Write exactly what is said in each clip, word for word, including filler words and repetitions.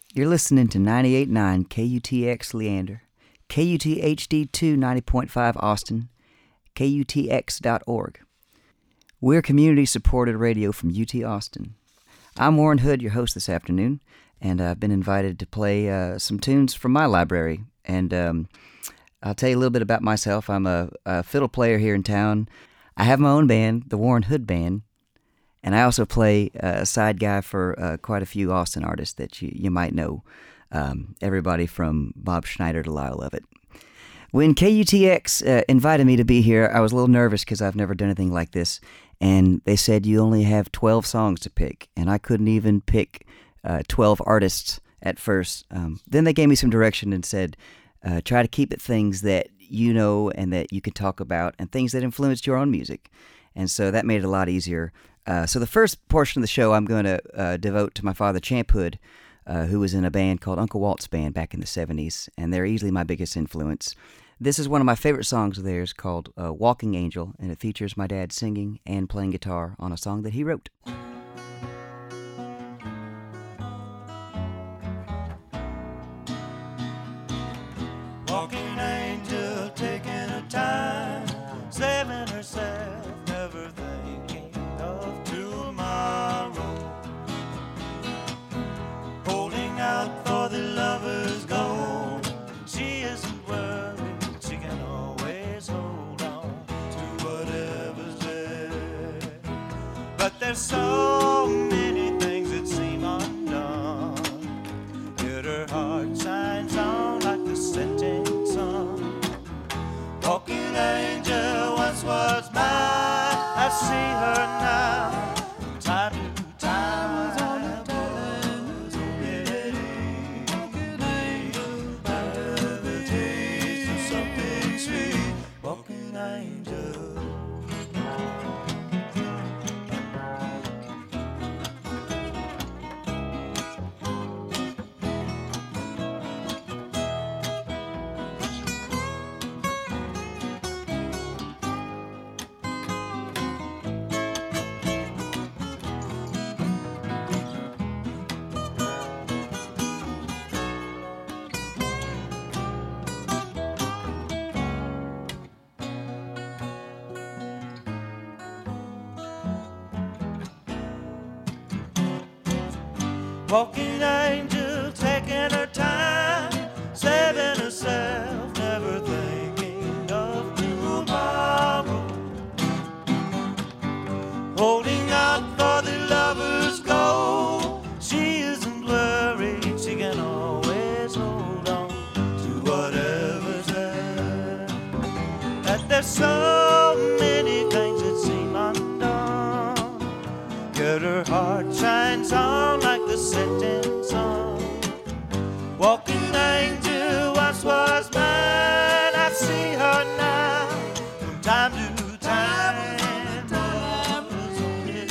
You're listening to ninety-eight point nine K U T X Leander, K U T H D two ninety point five Austin, K U T X dot org. We're community-supported radio from U T Austin. I'm Warren Hood, your host this afternoon, and I've been invited to play uh, some tunes from my library. And um, I'll tell you a little bit about myself. I'm a, a fiddle player here in town. I have my own band, the Warren Hood Band, and I also play uh, a side guy for uh, quite a few Austin artists that you, you might know, um, everybody from Bob Schneider to Lyle Lovett. When K U T X uh, invited me to be here, I was a little nervous because I've never done anything like this, and they said you only have twelve songs to pick, and I couldn't even pick uh, twelve artists at first. Um, then they gave me some direction and said, uh, try to keep it things that you know and that you can talk about, and things that influenced your own music. And so that made it a lot easier. Uh, so the first portion of the show I'm going to uh, devote to my father, Champ Hood, uh, who was in a band called Uncle Walt's Band back in the seventies, and they're easily my biggest influence. This is one of my favorite songs of theirs called uh, Walking Angel, and it features my dad singing and playing guitar on a song that he wrote. Walking angel taking her time, saving herself, never thinking of tomorrow. Holding out for the lover's goal, she isn't worried, she can always hold on to whatever's there. But there's so many things that seem undone, yet her heart shines on like the setting sun. Walking angel once was mine, I see her now. Time to time was on the telephone. Walking angel, under the taste of something sweet. Walking angel. Walking angel taking her time, saving herself, never thinking of tomorrow. Holding out for the lover's goal, she isn't worried, she can always hold on to whatever's there. That there's so many things that seem undone, yet her heart shines on like the setting sun. Walking angel once was mine, I see her now from time to time. Time was only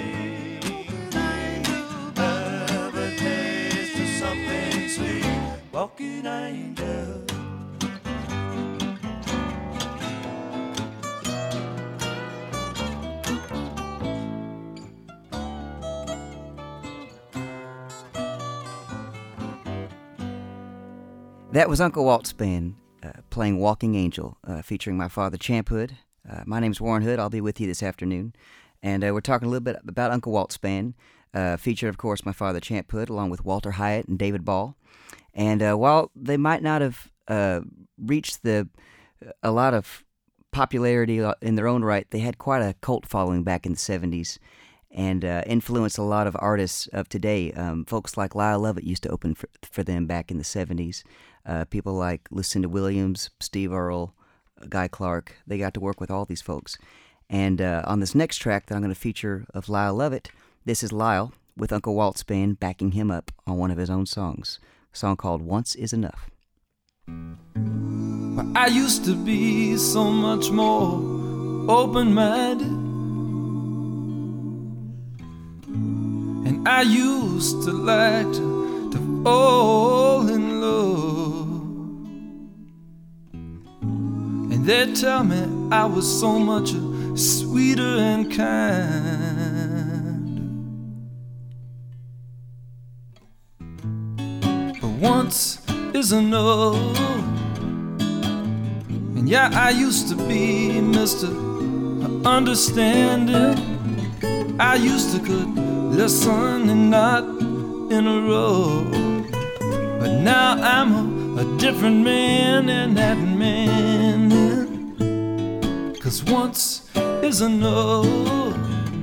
of a taste of something sweet. Walking angel. That was Uncle Walt's Band uh, playing Walking Angel, uh, featuring my father, Champ Hood. Uh, my name's Warren Hood. I'll be with you this afternoon. And uh, we're talking a little bit about Uncle Walt's Band, uh, featured, of course, my father, Champ Hood, along with Walter Hyatt and David Ball. And uh, while they might not have uh, reached the a lot of popularity in their own right, they had quite a cult following back in the seventies and uh, influenced a lot of artists of today. Um, folks like Lyle Lovett used to open for, for them back in the seventies. Uh, people like Lucinda Williams, Steve Earle, Guy Clark, they got to work with all these folks. And uh, on this next track that I'm going to feature of Lyle Lovett, this is Lyle with Uncle Walt's Band backing him up on one of his own songs, a song called Once Is Enough. I used to be so much more open-minded, and I used to like to, to fall in love. And they'd tell me I was so much sweeter and kind. once is enough. And yeah, I used to be Mister Understanding. I used to could listen and not interrupt. But now I'm a, a different man, and that man, 'cause once is enough.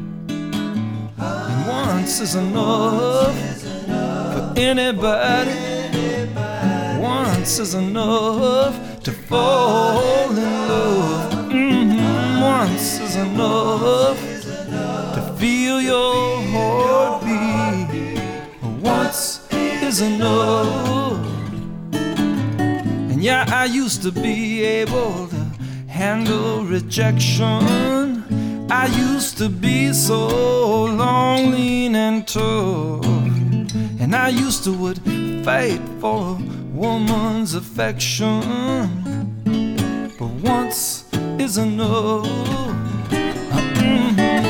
And once is enough for anybody. Once is enough to fall in love. Mm-hmm. Once is enough to feel your heartbeat. Once is enough. And yeah, I used to be able to handle rejection. I used to be so long, lean and tough. And I used to would fight for a woman's affection. But once is enough. Mm-hmm.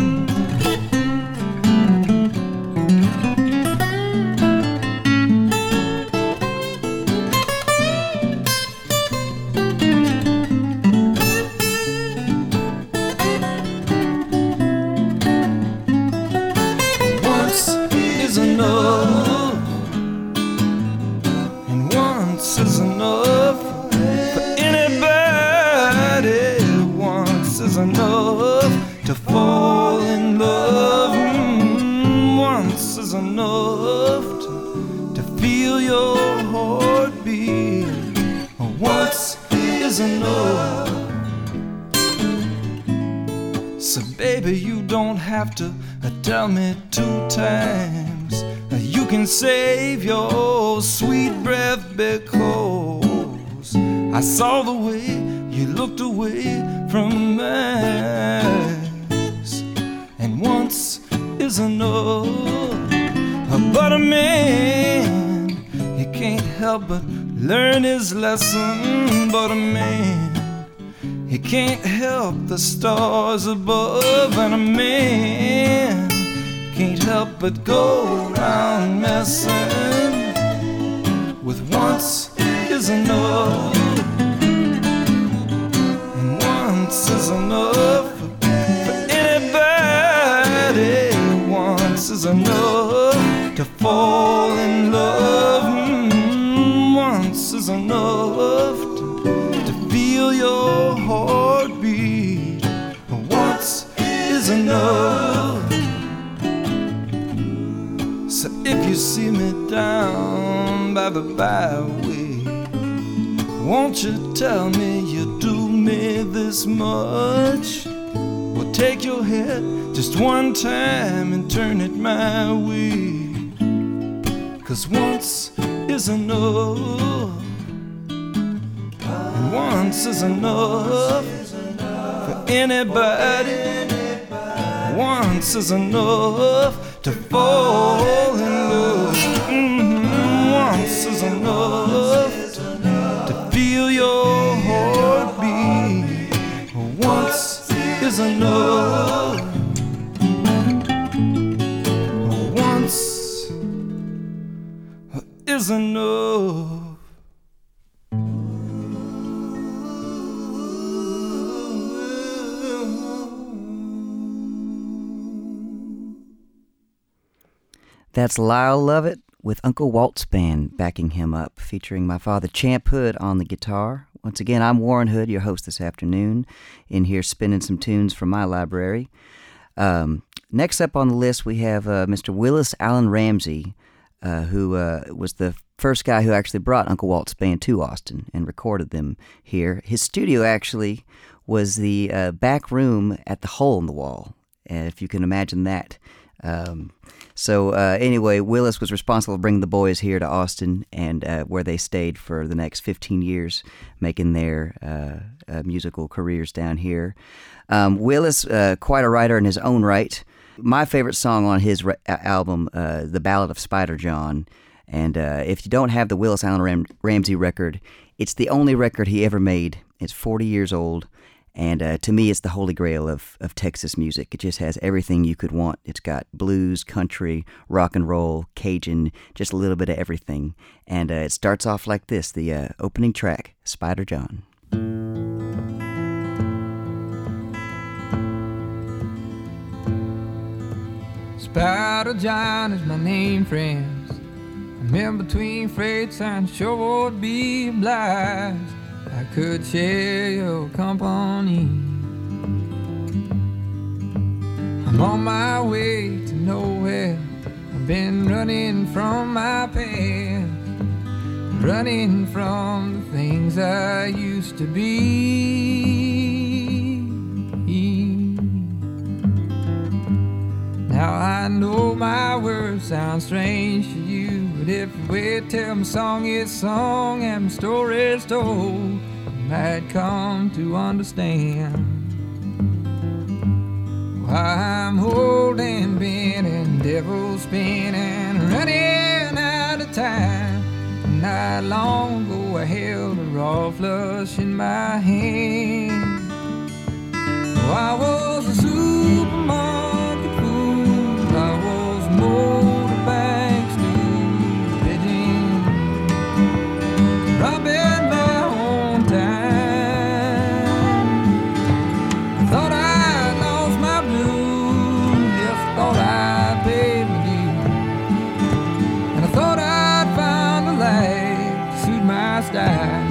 Enough to fall in love. Mm, once is enough to, to feel your heartbeat. Once is enough. So baby, you don't have to uh, tell me two times. Uh, you can save your sweet breath, because I saw the way you looked away from eyes. And once is enough. But a man, he can't help but learn his lesson. But a man, he can't help the stars above. And a man can't help but go around messing with once is enough. Once is enough for anybody. Once is enough to fall in love. Mm, once is enough to, to feel your heartbeat. Once is enough. So if you see me down by the byway, won't you tell me you do me this much? Well, take your head just one time and turn it my way. 'Cause once is enough. And once is enough for anybody. Once is enough to fall in love. Mm-hmm. Once is enough to feel your heartbeat. Once is enough. Once is enough. That's Lyle Lovett with Uncle Walt's Band backing him up, featuring my father Champ Hood on the guitar. Once again, I'm Warren Hood, your host this afternoon, in here spinning some tunes from my library. Um, next up on the list, we have uh, Mister Willis Allen Ramsey, uh, who uh, was the first guy who actually brought Uncle Walt's Band to Austin and recorded them here. His studio actually was the uh, back room at the Hole in the Wall, uh, if you can imagine that. Um, so uh, anyway, Willis was responsible for bringing the boys here to Austin, and uh, where they stayed for the next fifteen years, making their uh, uh, musical careers down here. Um, Willis, uh, quite a writer in his own right. My favorite song on his re- album, uh, The Ballad of Spider John, and uh, if you don't have the Willis Allen Ram- Ramsey record, it's the only record he ever made. It's forty years old, And uh, to me, it's the holy grail of, of Texas music. It just has everything you could want. It's got blues, country, rock and roll, Cajun, just a little bit of everything. And uh, it starts off like this, the uh, opening track, Spider John. Spider John is my name, friends. I'm in between freights and sure would be obliged. I could share your company. I'm on my way to nowhere. I've been running from my past, running from the things I used to be. Now I know my words sound strange to you, but if you wait till my song is sung and my story is told, you might come to understand why I'm holding, bending, devil spinning, running out of time. Not long ago I held a raw flush in my hand. Oh, I was a supermarket fool, I was motorbike stew, pigeon, robbing my own time. I thought I lost my blues, yes, I thought I paid my dues, and I thought I'd found a life to suit my style.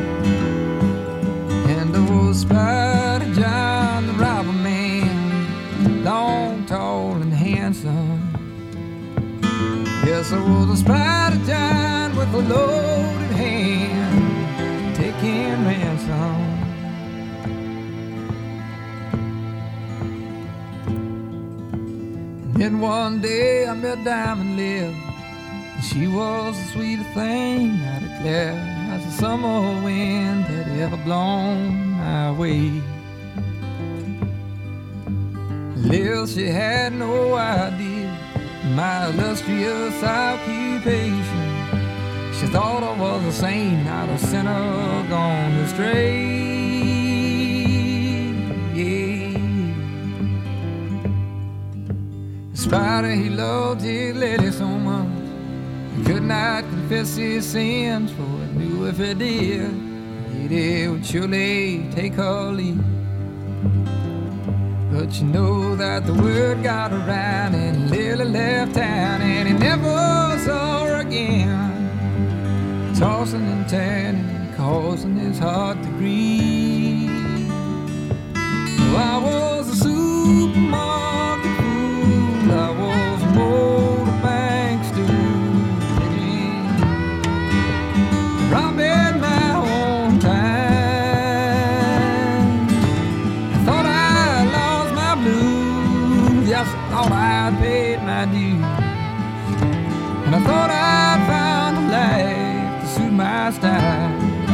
And old Spider John, the robber man, long, tall, and handsome. Yes, I was a Spider John with a loaded hand, taking ransom. And then one day I met Diamond Liv, and she was the sweetest thing, I declare, as the summer wind had ever blown my way. Liv, she had no idea my illustrious occupation. She thought I was a saint, not a sinner gone astray. Yeah. Spider, he loved his lady so much, he could not confess his sins, for he knew if he did, he would surely take her leave. But you know that the word got around and Lily left town, and he never saw her again, tossing and turning, causing his heart to grieve. Oh, I was a supermarket fool, I was a motorbike stew, robbing my own time. Yes, I thought I'd paid my dues, and I thought I'd found a life to suit my style.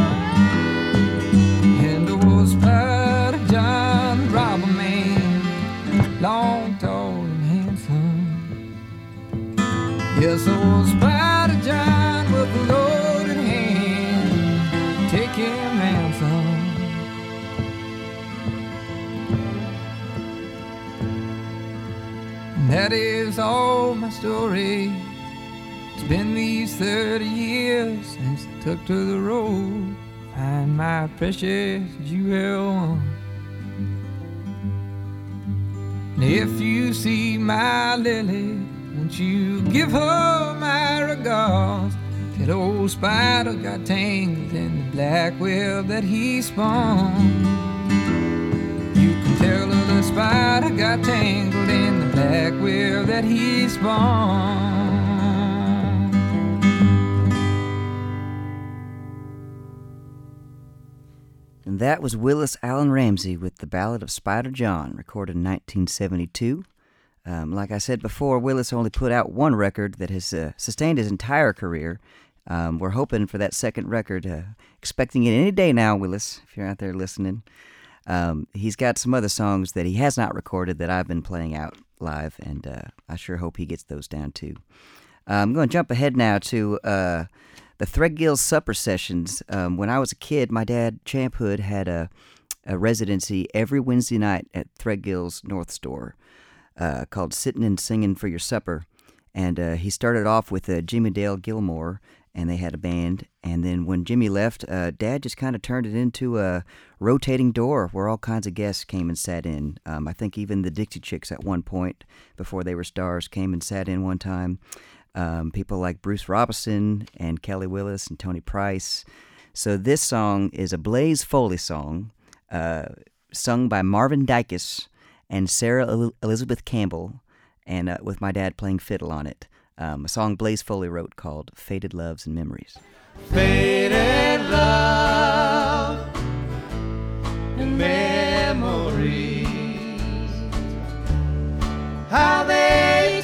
And there was Spider John, the robber man, long, tall, and handsome. Yes, I was Spider John with a loaded hand, taking ransom. That is all my story. It's been these thirty years since I took to the road, find my precious jewel one. And if you see my Lily, won't you give her my regards? That old Spider got tangled in the black web that he spun. Tell her the spider got tangled in the black web that he spun. And that was Willis Allen Ramsey with the Ballad of Spider John, recorded in nineteen seventy-two. Um, like I said before, Willis only put out one record that has uh, sustained his entire career. Um, we're hoping for that second record, uh, expecting it any day now, Willis, if you're out there listening. Um, he's got some other songs that he has not recorded that I've been playing out live, and uh, I sure hope he gets those down too. Uh, I'm going to jump ahead now to uh, the Threadgill Supper Sessions. Um, when I was a kid, my dad, Champ Hood, had a a residency every Wednesday night at Threadgill's North Store uh, called Sittin' and Singin' for Your Supper. And uh, he started off with uh, Jimmy Dale Gilmore, and they had a band. And then when Jimmy left, uh, Dad just kind of turned it into a rotating door where all kinds of guests came and sat in. Um, I think even the Dixie Chicks at one point, before they were stars, came and sat in one time. Um, people like Bruce Robinson and Kelly Willis and Tony Price. So this song is a Blaze Foley song, uh, sung by Marvin Dykes and Sarah El- Elizabeth Campbell, and uh, with my dad playing fiddle on it. Um, a song Blaze Foley wrote called Faded Loves and Memories. Faded love and memories, how they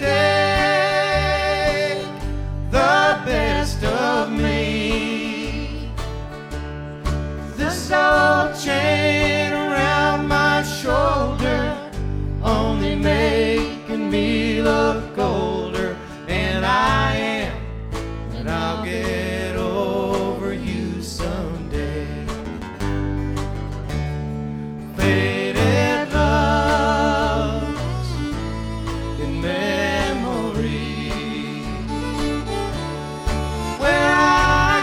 take the best of me. This old chain around my shoulder only making me look older, and I am, but I'll get over you someday. Faded loves and memories, where I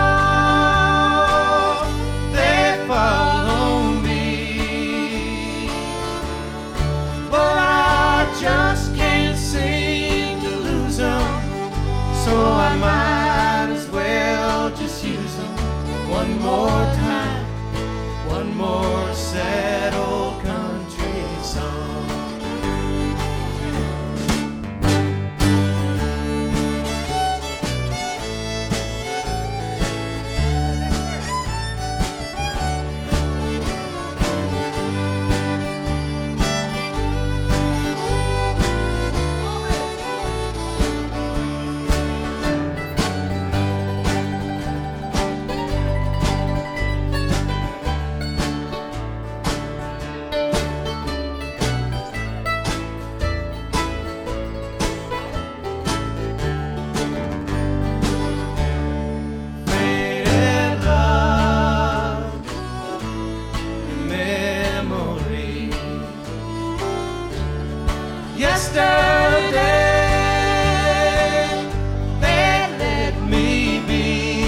go, they follow me, but I just can't seem to lose them, so I might as well just use them one more time, one more sad old country song. Faded love and memories. Yesterday they let me be.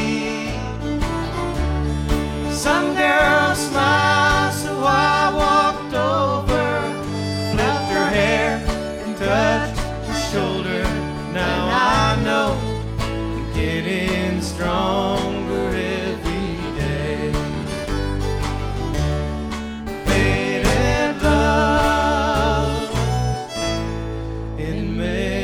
Some girl smiled, so I walked over, flipped her hair and touched her shoulder. Now I know I'm getting stronger every day. Faded love in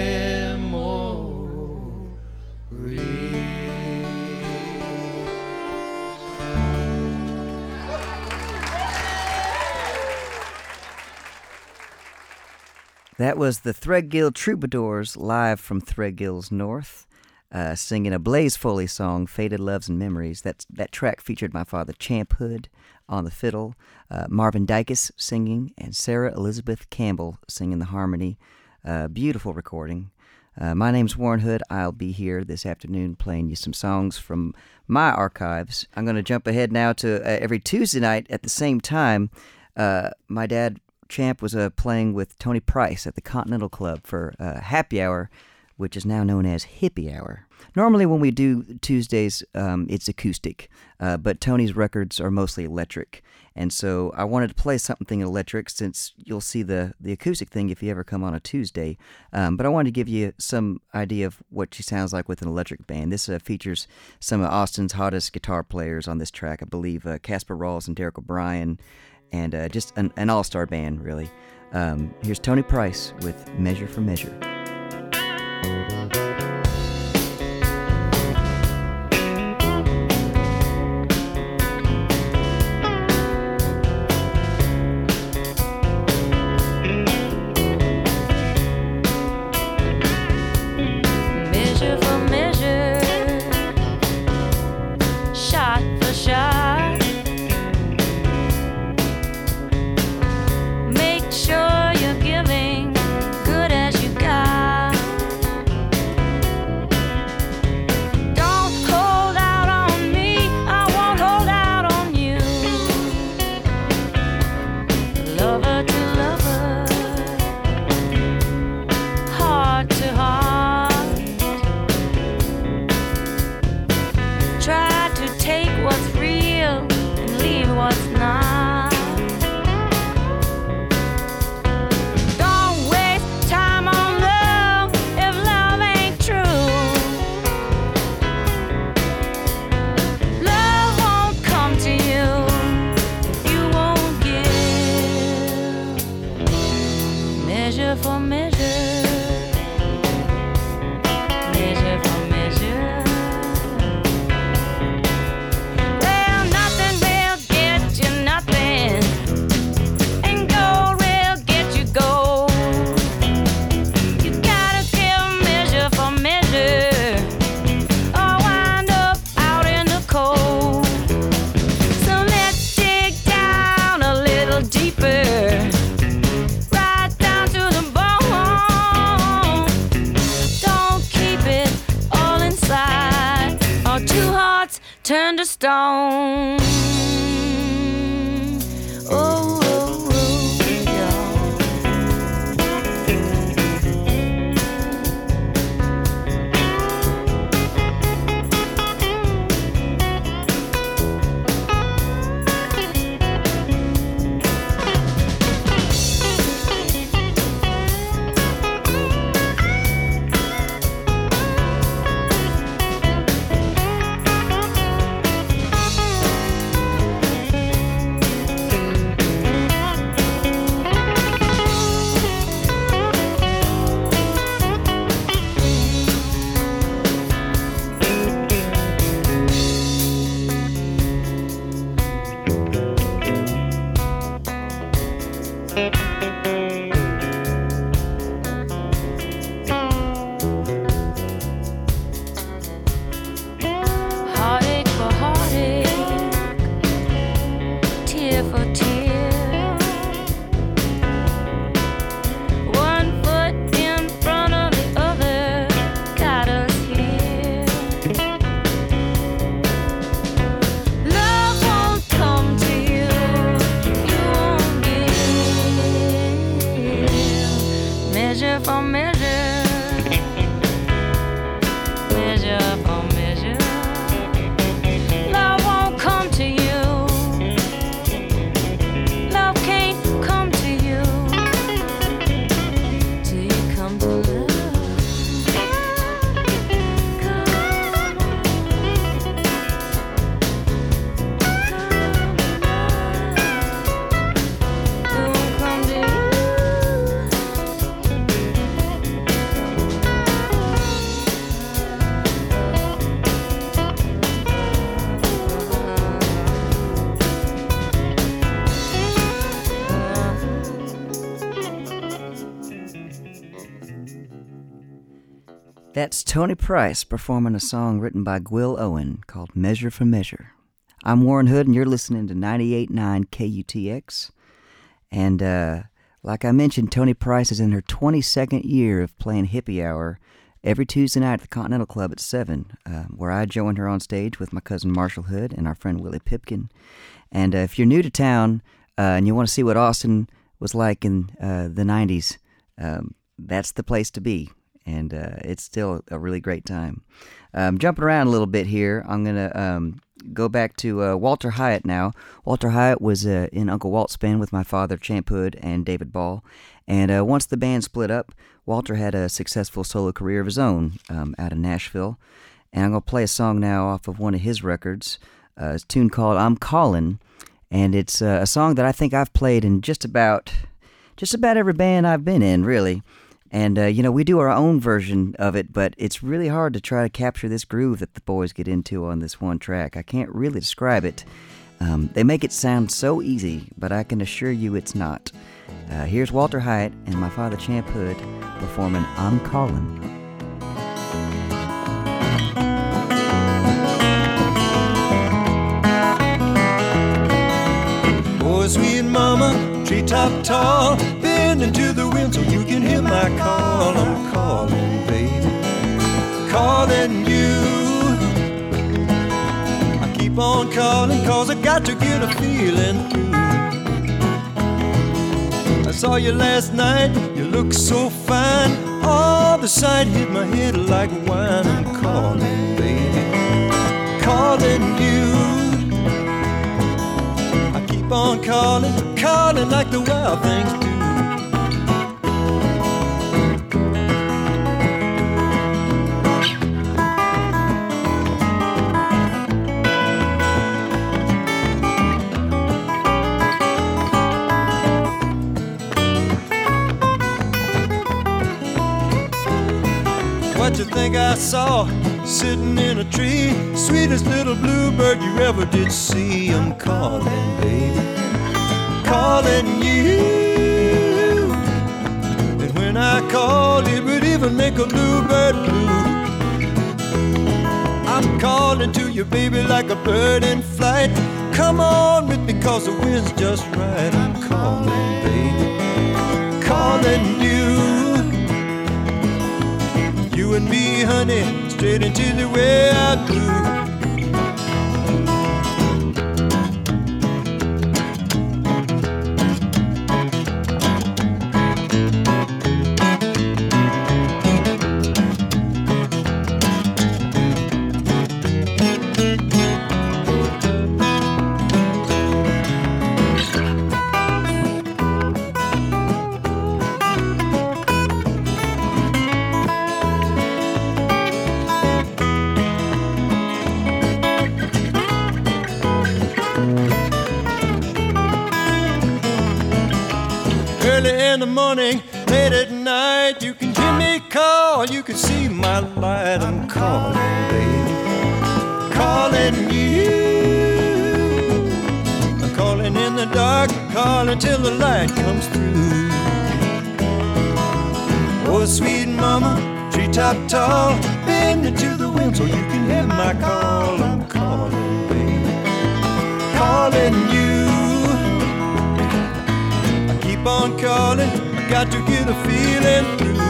That was the Threadgill Troubadours live from Threadgill's North, uh, singing a Blaze Foley song, Faded Loves and Memories. That's, that track featured my father, Champ Hood, on the fiddle, uh, Marvin Dykes singing, and Sarah Elizabeth Campbell singing the harmony. Uh, beautiful recording. Uh, my name's Warren Hood. I'll be here this afternoon playing you some songs from my archives. I'm going to jump ahead now to uh, every Tuesday night at the same time. Uh, my dad, Champ, was uh, playing with Tony Price at the Continental Club for uh, Happy Hour, which is now known as Hippie Hour. Normally when we do Tuesdays, um, it's acoustic, uh, but Tony's records are mostly electric. And so I wanted to play something electric since you'll see the, the acoustic thing if you ever come on a Tuesday. Um, but I wanted to give you some idea of what she sounds like with an electric band. This uh, features some of Austin's hottest guitar players on this track. I believe uh, Casper Rawls and Derek O'Brien, and uh, just an, an all-star band, really. Um, here's Tony Price with Measure for Measure. Make sure you're giving good as you got. turned to stone. Oh, oh, oh, yeah. Heartache for heartache, tear for tear. One foot in front of the other got us here. Love won't come to you, you won't give. Measure for measure, measure for measure. Love won't come to you. Love can't come to you till you come to love. Come on. Don't come to you. That's Tony Price performing a song written by Gwyl Owen called Measure for Measure. I'm Warren Hood, and you're listening to ninety-eight point nine K U T X. And uh, like I mentioned, Tony Price is in her twenty-second year of playing Hippie Hour every Tuesday night at the Continental Club at seven, uh, where I joined her on stage with my cousin Marshall Hood and our friend Willie Pipkin. And uh, if you're new to town uh, and you want to see what Austin was like in uh, the nineties, um, that's the place to be. And uh, it's still a really great time. Um, jumping around a little bit here, I'm going to um, go back to uh, Walter Hyatt now. Walter Hyatt was uh, in Uncle Walt's band with my father, Champ Hood, and David Ball. And uh, once the band split up, Walter had a successful solo career of his own um, out of Nashville. And I'm going to play a song now off of one of his records. Uh, it's a tune called I'm Callin'. And it's uh, a song that I think I've played in just about, just about every band I've been in, really. And, uh, you know, we do our own version of it, but it's really hard to try to capture this groove that the boys get into on this one track. I can't really describe it. Um, they make it sound so easy, but I can assure you it's not. Uh, here's Walter Hyatt and my father, Champ Hood, performing I'm Callin'. Oh, sweet mama, treetop tall, bend into the wind so you can hear my call. I'm calling, baby, calling you. I keep on calling cause I got to get a feeling through. I saw you last night, you look so fine. All the sight hit my head like wine. I'm calling, baby, calling you. Keep on calling, calling like the wild things do. What you think I saw sitting in a tree? Sweetest little bluebird you ever did see. I'm calling, baby, calling you. And when I call, it would even make a bluebird blue. I'm calling to you, baby, like a bird in flight. Come on with me, cause the wind's just right. I'm calling, baby, calling you. You and me, honey, straight into the way I do. in the morning, late at night. You can hear me call, you can see my light. I'm calling, baby, calling you. I'm calling in the dark, calling till the light comes through. Oh, sweet mama, treetop tall, bend into the wind so you can hear my call. I'm calling, baby, calling you. I keep on calling, I got to get a feeling through.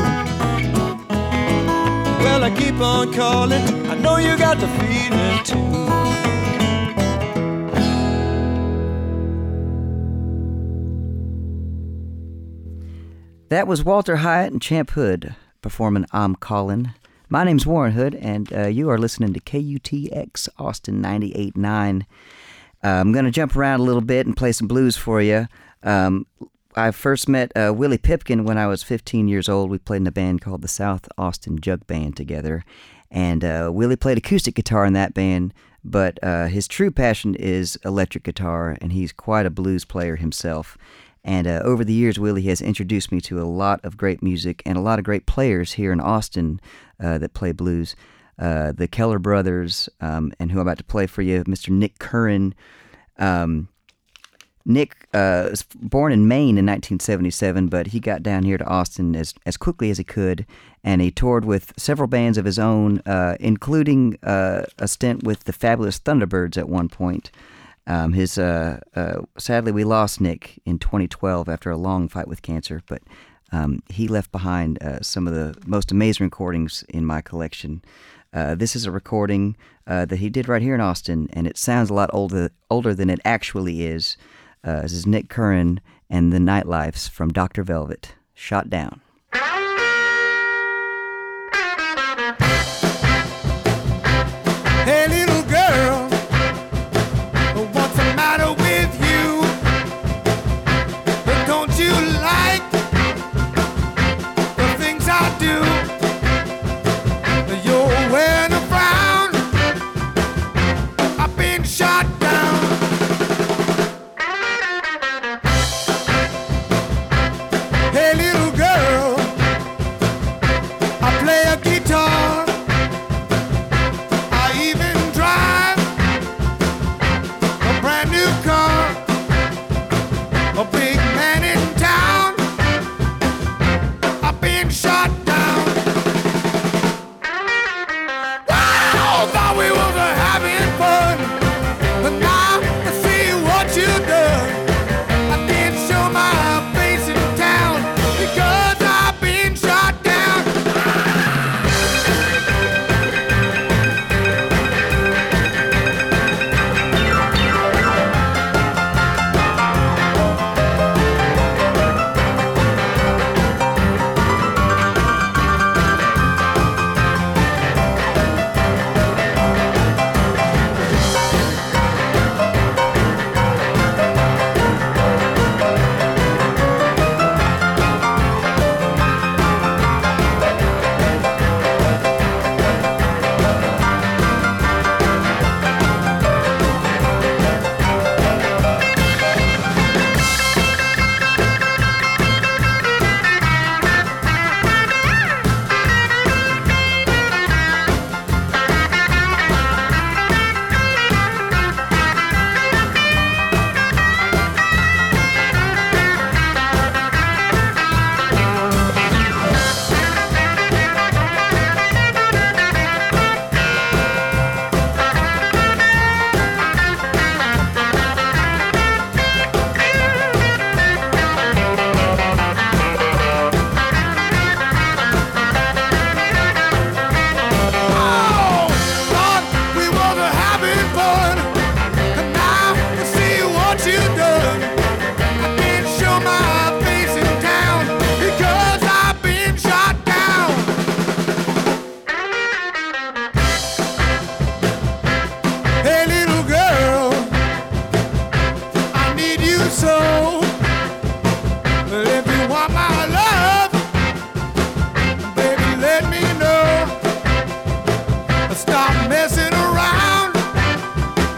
Well, I keep on calling, I know you got the feeling too. That was Walter Hyatt and Champ Hood performing I'm Callin'. My name's Warren Hood, and uh, you are listening to K U T X Austin ninety-eight point nine. Uh, I'm going to jump around a little bit and play some blues for you. Um, I first met uh, Willie Pipkin when I was fifteen years old. We played in a band called the South Austin Jug Band together, and uh, Willie played acoustic guitar in that band, but uh, his true passion is electric guitar, and he's quite a blues player himself. And uh, over the years, Willie has introduced me to a lot of great music and a lot of great players here in Austin uh, that play blues. Uh, the Keller Brothers, um, and who I'm about to play for you, Mister Nick Curran. Um, Nick uh, was born in Maine in nineteen seventy-seven, but he got down here to Austin as, as quickly as he could, and he toured with several bands of his own, uh, including uh, a stint with the Fabulous Thunderbirds at one point. Um, his uh, uh, sadly, we lost Nick in twenty twelve after a long fight with cancer, but um, he left behind uh, some of the most amazing recordings in my collection. Uh, this is a recording uh, that he did right here in Austin, and it sounds a lot older older than it actually is. Uh, this is Nick Curran and the Nightlifes from Doctor Velvet, Shot Down. Hey, little girl, what's the matter with you? Don't you like the things I do? You're wearing a frown, I've been shot down. Hey, little girl, I play a guitar, I even drive a brand new car. A big man in town, I've been shot down. Wow, thought we was having fun, but now I see what you done. I didn't show my face in town because I've been shot down. Oh, thought we was having fun, and now I see what you done. I didn't show my face in town because I've been shot down. Hey, little girl, I need you so. If you want my love, baby, let me know. Stop messing around.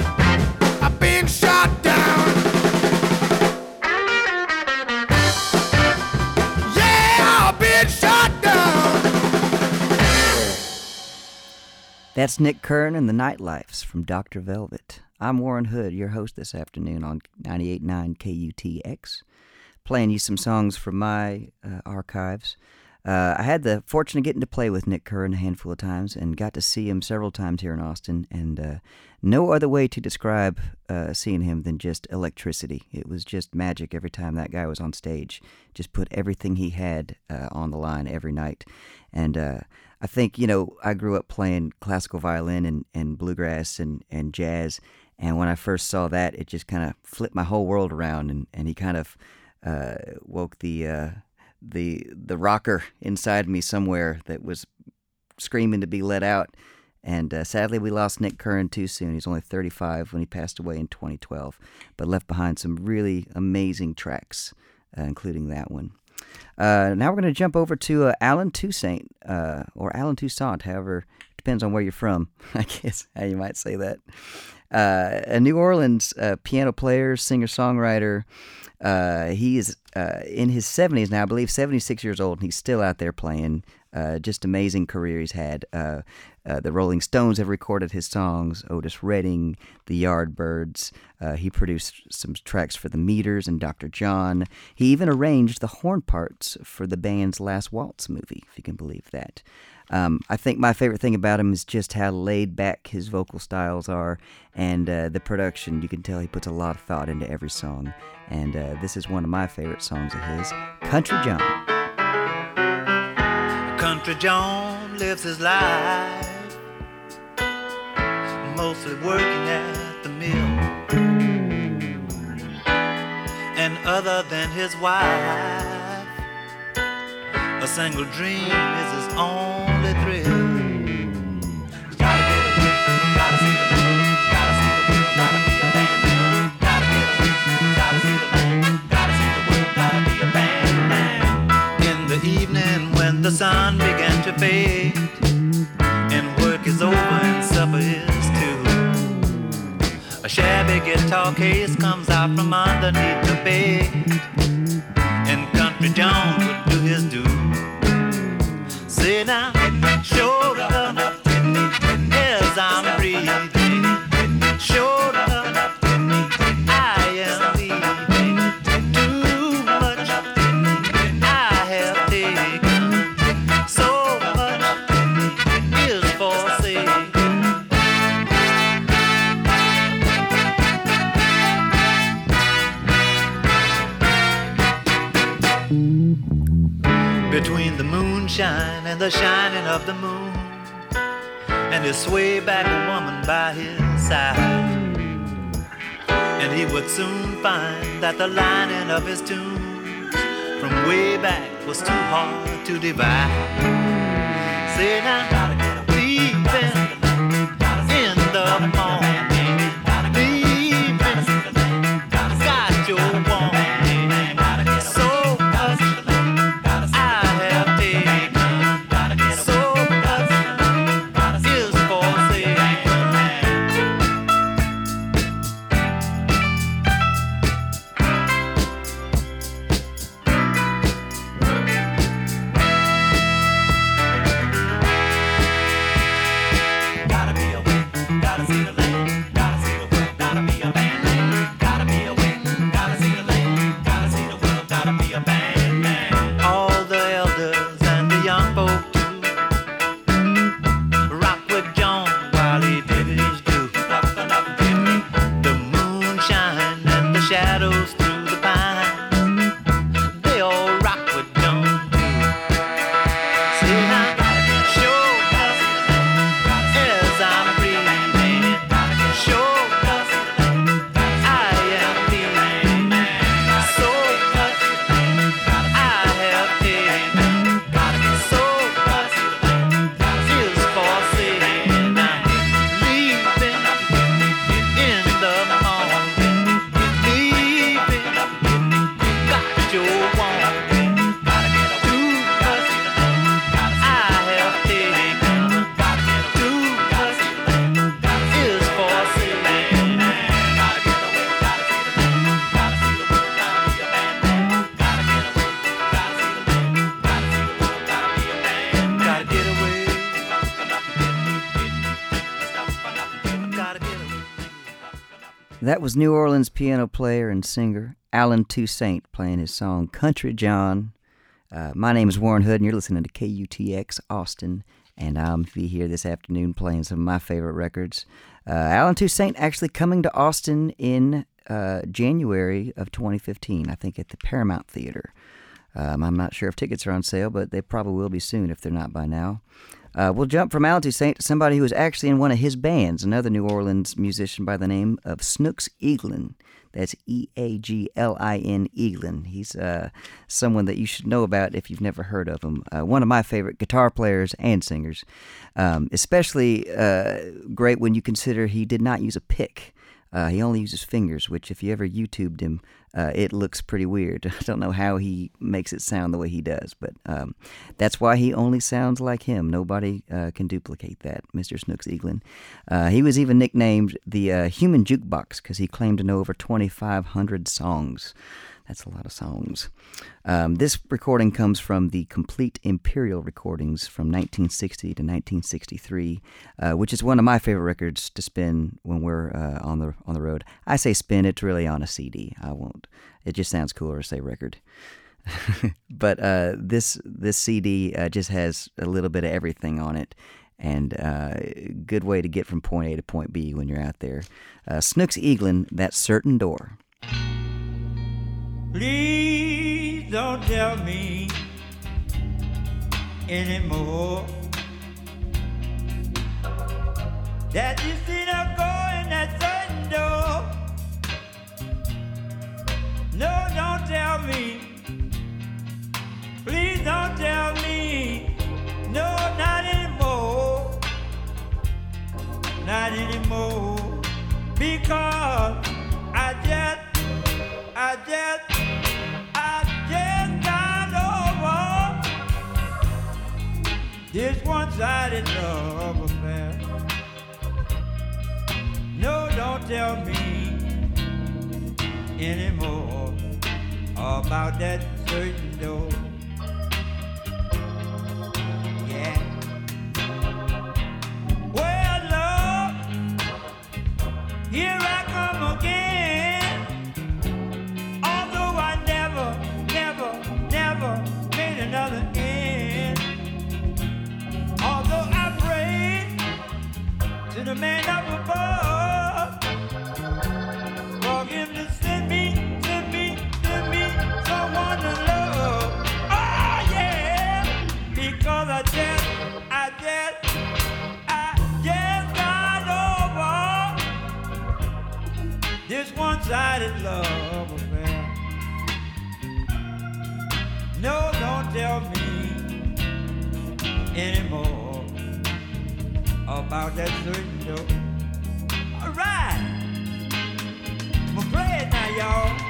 That's Nick Kern and the Nightlifes from Doctor Velvet. I'm Warren Hood, your host this afternoon on ninety-eight point nine K U T X, playing you some songs from my uh, archives. Uh, I had the fortune of getting to play with Nick Kern a handful of times and got to see him several times here in Austin, and uh, no other way to describe uh, seeing him than just electricity. It was just magic every time that guy was on stage. Just put everything he had uh, on the line every night. And uh, I think, you know, I grew up playing classical violin and, and bluegrass and, and jazz, and when I first saw that, it just kind of flipped my whole world around, and, and he kind of uh, woke the... Uh, the the rocker inside me somewhere that was screaming to be let out. And uh, sadly, we lost Nick Kern too soon. He's only thirty-five when he passed away in twenty twelve, but left behind some really amazing tracks, uh, including that one. Uh, now we're going to jump over to uh, Alan Toussaint, uh, or Alan Toussaint, however, depends on where you're from, I guess how you might say that. Uh, a New Orleans uh, piano player, singer-songwriter. Uh, he is uh, in his seventies now, I believe seventy-six years old, and he's still out there playing. Uh, just amazing career he's had. Uh, uh, the Rolling Stones have recorded his songs, Otis Redding, the Yardbirds. Uh, he produced some tracks for the Meters and Doctor John. He even arranged the horn parts for the band's Last Waltz movie, if you can believe that. Um, I think my favorite thing about him is just how laid back his vocal styles are, and uh, the production. You can tell he puts a lot of thought into every song, and uh, this is one of my favorite songs of his, Country John. Country John lives his life mostly working at the mill, and other than his wife, a single dream is his only thrill. Gotta get away, gotta see the world, gotta see the world, gotta be a band. Gotta get away, gotta see the land, gotta see the world, gotta be a band. In the evening when the sun began to fade, and work is over and supper is too, a shabby guitar case comes out from underneath the bed, and Country John would do his due. Say now, sure enough, as I'm breathing, sure enough, I am leaving. Too much I have taken, so much is forsaken. Between the moonshine and the shining of the moon, and his sway back woman by his side, and he would soon find that the lining of his tunes from way back was too hard to divide. Say now, leaving in the morning, leaving, got your woman. Gotta be awake, gotta see the land. That was New Orleans piano player and singer Allen Toussaint playing his song Country John. Uh, my name is Warren Hood, and you're listening to K U T X Austin, and I'll be here this afternoon playing some of my favorite records. Uh, Allen Toussaint actually coming to Austin in uh, January of twenty fifteen, I think at the Paramount Theater. Um, I'm not sure if tickets are on sale, but they probably will be soon if they're not by now. Uh, we'll jump from Allen Toussaint to somebody who was actually in one of his bands, another New Orleans musician by the name of Snooks Eaglin. That's E A G L I N Eaglin. He's uh, someone that you should know about if you've never heard of him. Uh, one of my favorite guitar players and singers, um, especially uh, great when you consider he did not use a pick. Uh, he only uses fingers, which if you ever YouTubed him, uh, it looks pretty weird. I don't know how he makes it sound the way he does, but um, that's why he only sounds like him. Nobody uh, can duplicate that, Mister Snooks Eaglin. Uh, he was even nicknamed the uh, Human Jukebox because he claimed to know over twenty-five hundred songs. That's a lot of songs. Um, this recording comes from the Complete Imperial recordings from nineteen sixty to nineteen sixty-three, uh, which is one of my favorite records to spin when we're uh, on the on the road. I say spin; it's really on a C D. I won't. It just sounds cooler to say record. But uh, this this C D uh, just has a little bit of everything on it, and uh, good way to get from point A to point B when you're out there. Uh, Snooks Eaglin, That Certain Door. Please don't tell me anymore that you see her go in that certain door. No, don't tell me. Please don't tell me. No, not anymore. Not anymore. Because I just I just, I just got over this one-sided love affair. No, don't tell me anymore about that certain door. Yeah. Well, love, here I come again. Another end. Although I prayed to the man up above for him to send me, send me, send me someone to love. Oh yeah, because I just, I just, I just got over this one-sided love affair. No, don't tell me anymore about that certain door. All right, I'm gonna play it now, y'all.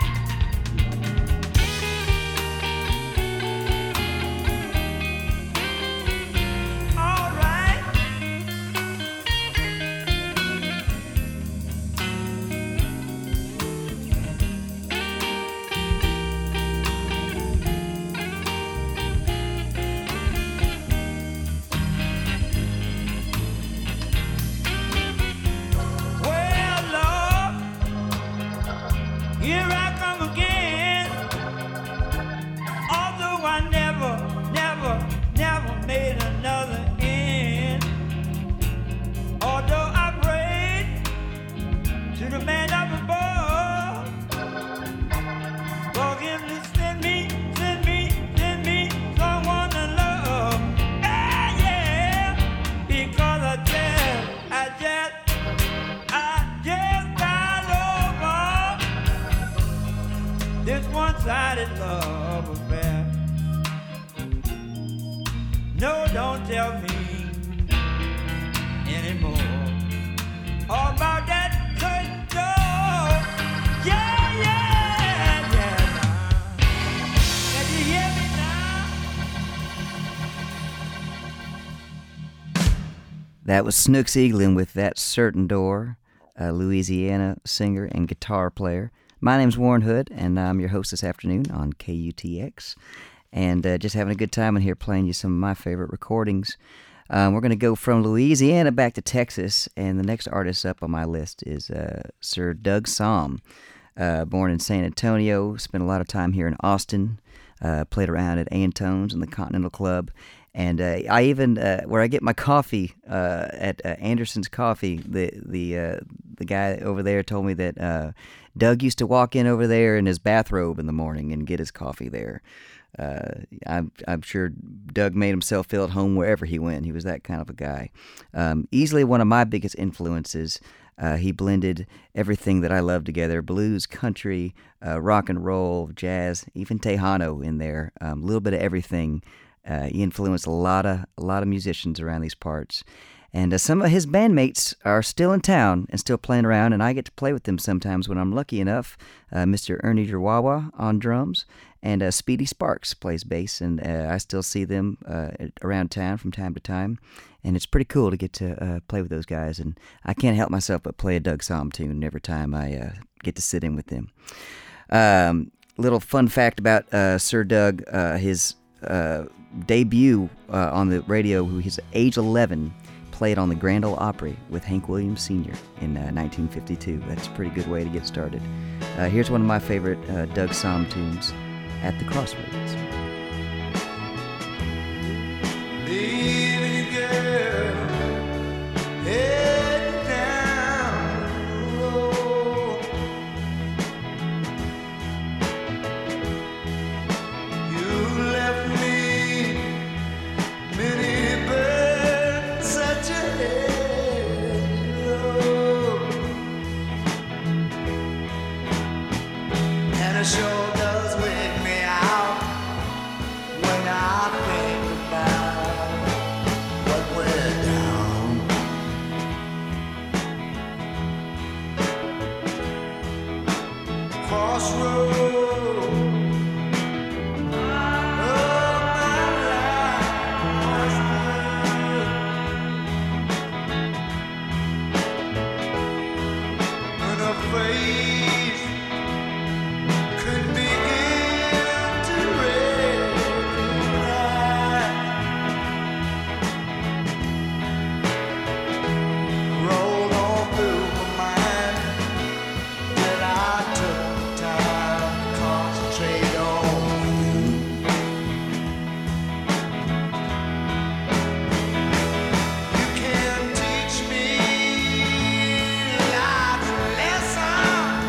Love affair. No, don't tell me anymore about that certain door. Yeah, yeah, yeah. Can you hear me now? That was Snooks Eaglin with That Certain Door, a Louisiana singer and guitar player. My name's Warren Hood, and I'm your host this afternoon on K U T X, and uh, just having a good time in here playing you some of my favorite recordings. Um, we're going to go from Louisiana back to Texas, and the next artist up on my list is uh, Sir Doug Sahm. Uh, born in San Antonio, spent a lot of time here in Austin, uh, played around at Antone's and the Continental Club, and uh, I even, uh, where I get my coffee, uh, at uh, Anderson's Coffee, the the uh, the guy over there told me that uh, Doug used to walk in over there in his bathrobe in the morning and get his coffee there. Uh, I'm, I'm sure Doug made himself feel at home wherever he went. He was that kind of a guy. Um, easily one of my biggest influences. Uh, he blended everything that I love together: blues, country, uh, rock and roll, jazz, even Tejano in there. A um, little bit of everything. Uh, he influenced a lot of a lot of musicians around these parts. And uh, some of his bandmates are still in town and still playing around, and I get to play with them sometimes when I'm lucky enough. Uh, Mister Ernie Jerwawa on drums, and uh, Speedy Sparks plays bass, and uh, I still see them uh, around town from time to time. And it's pretty cool to get to uh, play with those guys, and I can't help myself but play a Doug Sahm tune every time I uh, get to sit in with them. Um, little fun fact about uh, Sir Doug, uh, his uh, debut uh, on the radio, he's age eleven, played on the Grand Ole Opry with Hank Williams Senior in uh, nineteen fifty-two. That's a pretty good way to get started. Uh, here's one of my favorite uh, Doug Sahm tunes, At the Crossroads. Leaving you, girl, heading down the road. You left me many birds, such a heavy load, and it sure does wake me out when I think about what went down. Crossroads of my life, and a face couldn't begin to recognize. Rolled on through my mind till I took time to concentrate on you. You can teach me life's lesson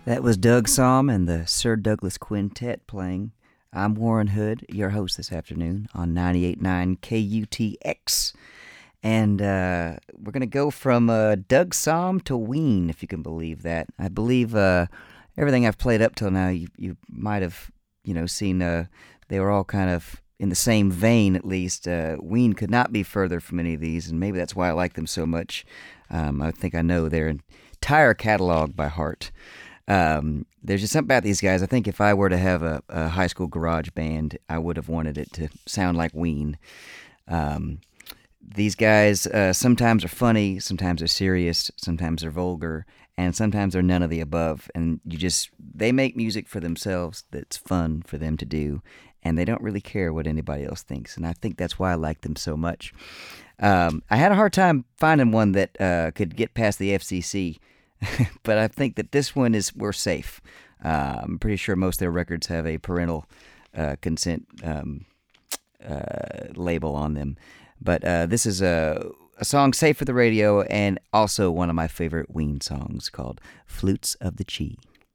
That was Doug Sahm and the Sir Douglas Quintet playing. I'm Warren Hood, your host this afternoon on ninety-eight point nine K U T X. And uh, we're going to go from uh, Doug Sahm to Ween, if you can believe that. I believe uh, everything I've played up till now, you, you might have you know, seen uh, they were all kind of in the same vein, at least. Uh, Ween could not be further from any of these, and maybe that's why I like them so much. Um, I think I know their entire catalog by heart. Um, there's just something about these guys. I think if I were to have a, a high school garage band, I would have wanted it to sound like Ween. Um, these guys uh, sometimes are funny, sometimes they're serious, sometimes they're vulgar, and sometimes they're none of the above. And you just, they make music for themselves that's fun for them to do, and they don't really care what anybody else thinks. And I think that's why I like them so much. Um, I had a hard time finding one that uh, could get past the F C C. But I think that this one is, we're safe. Uh, I'm pretty sure most of their records have a parental uh, consent um, uh, label on them. But uh, this is a, a song safe for the radio, and also one of my favorite Ween songs called Flutes of the Chi.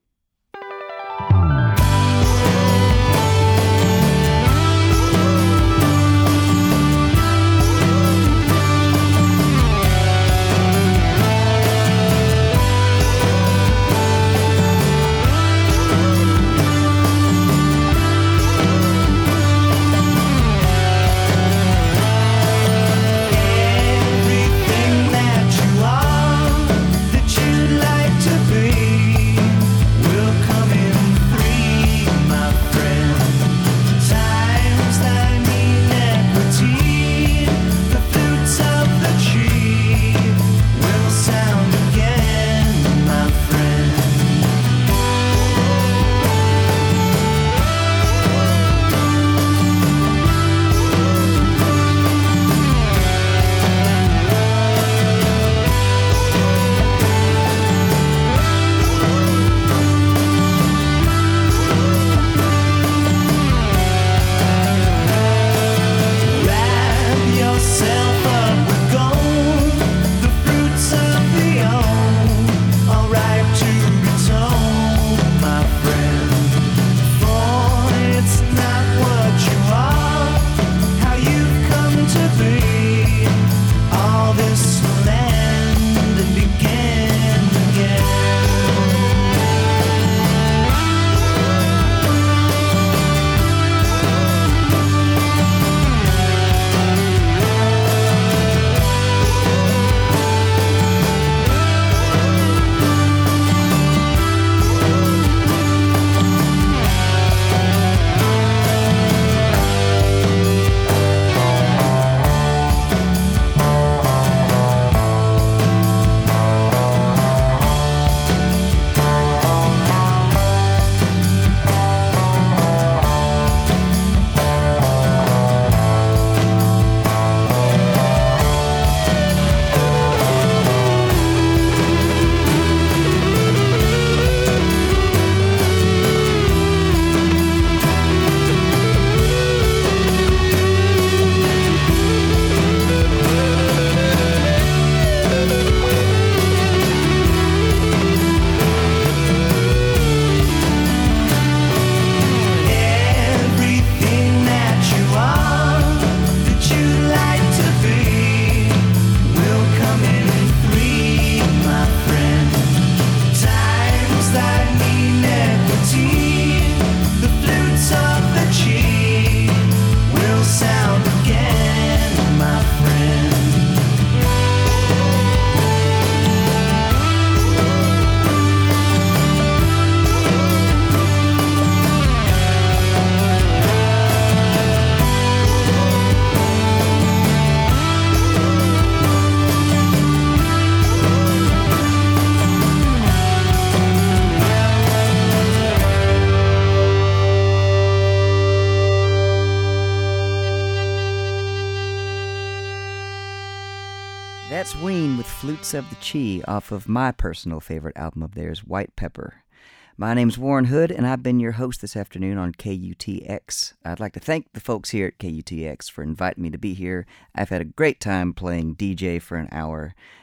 That's Ween with Flutes of the Chi off of my personal favorite album of theirs, White Pepper. My name's Warren Hood, and I've been your host this afternoon on K U T X. I'd like to thank the folks here at K U T X for inviting me to be here. I've had a great time playing D J for an hour,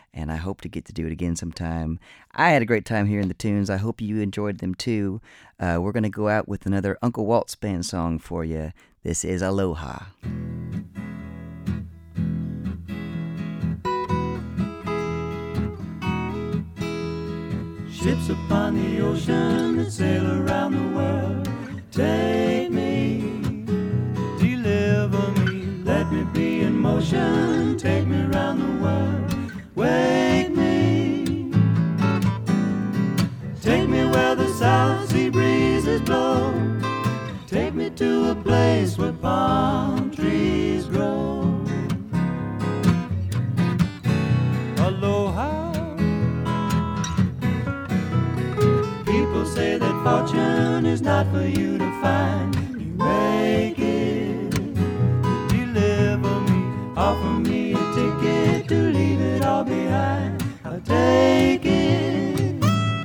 and I hope to get to do it again sometime. I had a great time hearing the tunes. I hope you enjoyed them too. Uh, we're going to go out with another Uncle Walt's Band song for you. This is Aloha. Ships upon the ocean that sail around the world. Take me, deliver me, let me be in motion. Take me around the world, wake me. Take me where the South Sea breezes blow. Take me to a place where palm trees grow. Aloha. People say that fortune is not for you to find. You make it, deliver me, offer me a ticket to leave it all behind. I'll take it,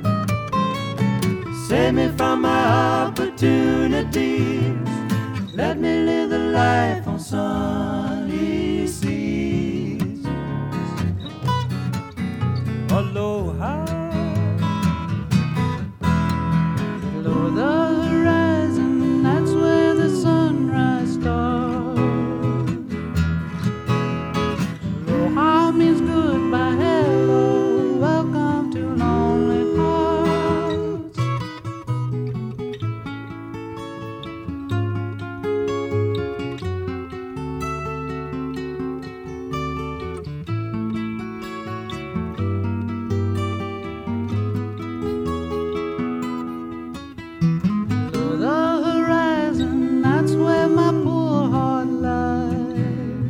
save me from my opportunities. Let me live the life on sunny seas. Aloha. Below the horizon, that's where the sunrise starts. Aloha means goodbye, hello, welcome to Lonely Hearts. Below the horizon, that's where my poor heart lies.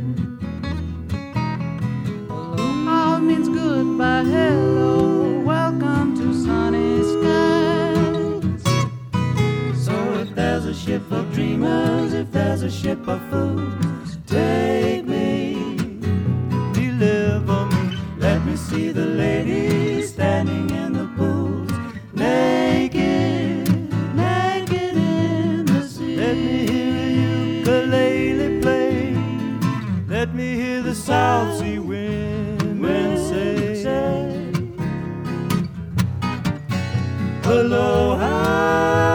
Aloha means goodbye, hello, welcome to sunny skies. So if there's a ship of dreamers, if there's a ship of fools, take me, deliver me, let me see the ladies standing in the pools, naked, naked in the sea. Let me hear a ukulele play, let me hear the South Sea wind, wind say, aloha.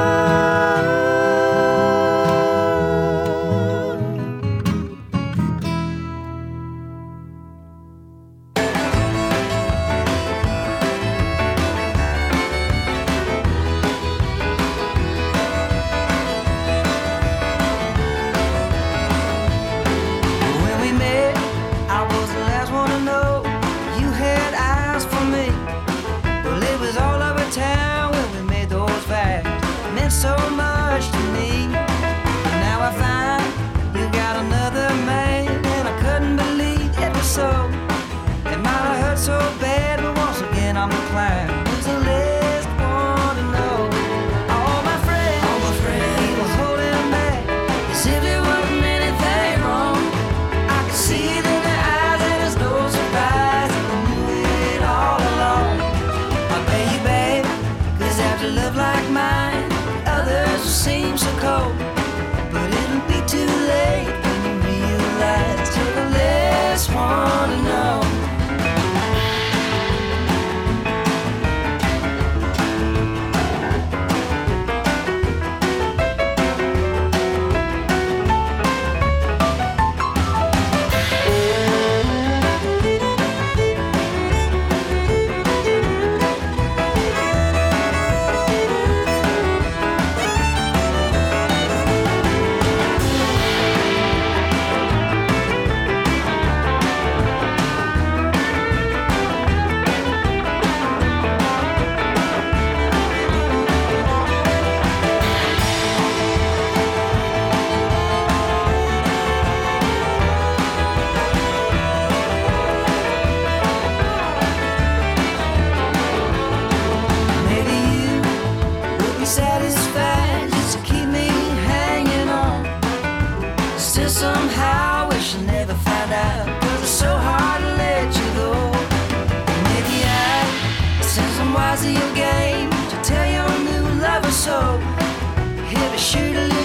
When we met, I was the last one to know you had eyes for me. Well, it was all over town when we made those vows. It meant so much to me. And now I find you got another man, and I couldn't believe it was so. It might have hurt so bad, but once again I'm inclined. Who's the last one to know? All my friends, all my friends, he was holding back as if there wasn't anything wrong. I could see it in their eyes, and there's no surprise. I knew it all along. I'll pay you back, 'cause after love like mine, others will seem so cold. But it'll be too late when you realize you're the last one to know. Maybe you would be satisfied just to keep me hanging on. Still somehow wish I never found out, 'cause it's so hard to let you go. Maybe I, since I'm wise to your game, to tell your new lover so. He'll be sure to